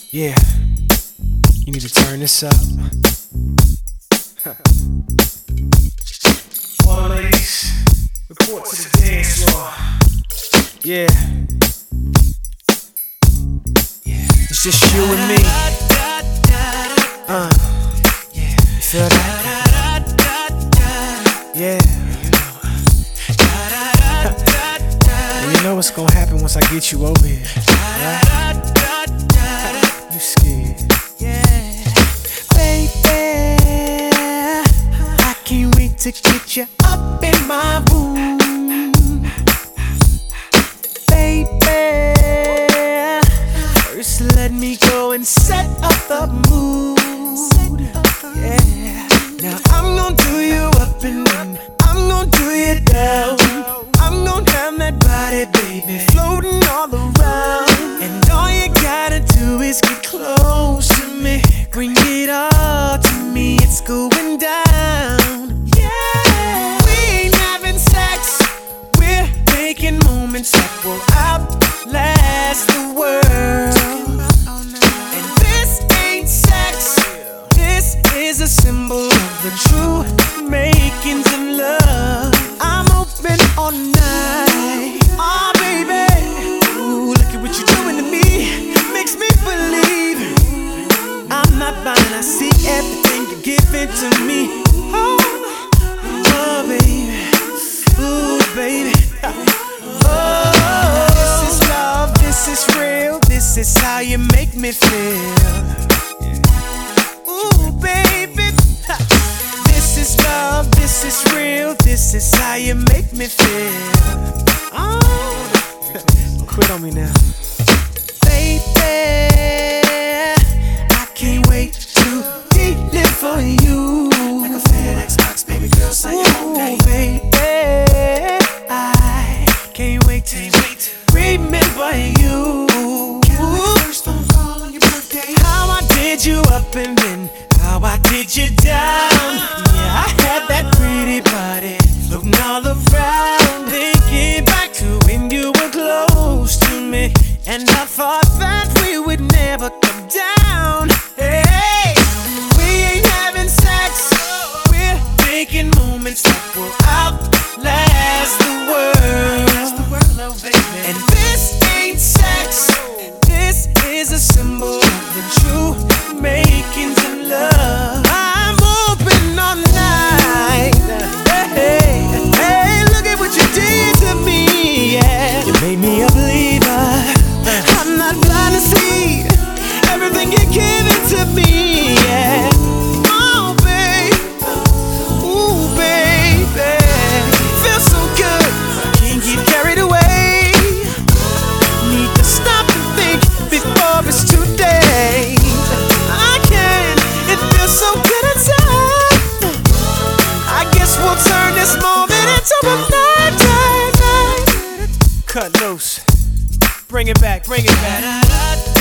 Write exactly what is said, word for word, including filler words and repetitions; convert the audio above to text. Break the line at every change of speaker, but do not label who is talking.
Yeah, you need to turn this up. All ladies, report to the dance floor. Yeah, it's just you and me. Uh, you feel that? Yeah. And you know what's gonna happen once I get you over here, right? You scared?
Yeah, baby, I can't wait to get you up in my room, baby. First, let me go and set up the mood. Yeah, now I'm gonna do you up and down. I'm gonna do you down. I'm gonna have that body, baby, floating all around. And all you gotta do is get close to me. Bring it all to me, it's going down. Yeah, we ain't having sex, we're making moments that will outlast the world. And this ain't sex, this is a symbol of the true makings of love. I'm open all night, oh baby. Ooh, look at what you're doing to me, makes me believe I'm not blind, I see everything you're giving to me. Oh, oh baby, ooh baby. Oh, this is love, this is real, this is how you make me feel. Ooh baby, this is love, this is real, this is how you make me feel. Oh,
Quit on me now.
baby, I can't wait to deliver you like a FedEx box, baby girl, say your name. Baby, I can't wait to remember you. First phone call on your birthday. How I did you up and then how I did you down. Yeah, I had that pretty body floating all around. Thinking back to when you were close to me, and I thought that we would never come down. Hey, we ain't having sex, we're making moments that will outlast the world. And this ain't sex, this is a symbol of the true makings of love. I'm open all night. Hey, hey, hey, look at what you did to me, yeah. You made me a believer. I'm not blind to see everything you're giving to me, yeah. Oh, babe, ooh, baby, feels so good, can't get carried away. Need to stop and think before it's too late. I can't, it feels so good inside. I guess we'll turn this moment into a night, night, night.
Cut loose. Bring it back, bring it back.